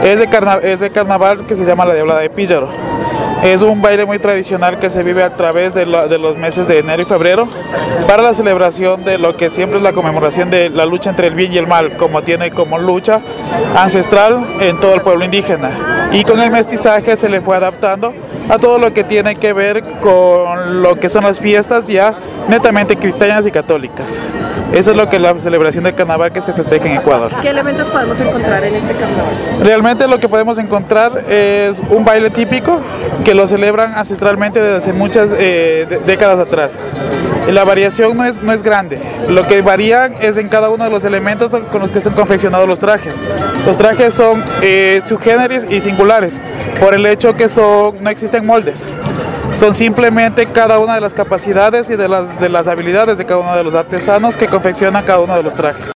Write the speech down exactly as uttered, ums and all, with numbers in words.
Es de, carna es de carnaval que se llama la Diablada de Píllaro. Es un baile muy tradicional que se vive a través de, lo, de los meses de enero y febrero para la celebración de lo que siempre es la conmemoración de la lucha entre el bien y el mal, como tiene como lucha ancestral en todo el pueblo indígena. Y con el mestizaje se le fue adaptando a todo lo que tiene que ver con lo que son las fiestas ya netamente cristianas y católicas. Eso es lo que es la celebración del carnaval que se festeja en Ecuador. ¿Qué elementos podemos encontrar en este carnaval? Realmente lo que podemos encontrar es un baile típico que lo celebran ancestralmente desde hace muchas eh, décadas atrás. La variación no es, no es grande, lo que varía es en cada uno de los elementos con los que son confeccionados los trajes. Los trajes son eh, subgéneris y singulares, por el hecho que son, no existen moldes. Son simplemente cada una de las capacidades y de las, de las habilidades de cada uno de los artesanos que confeccionan cada uno de los trajes.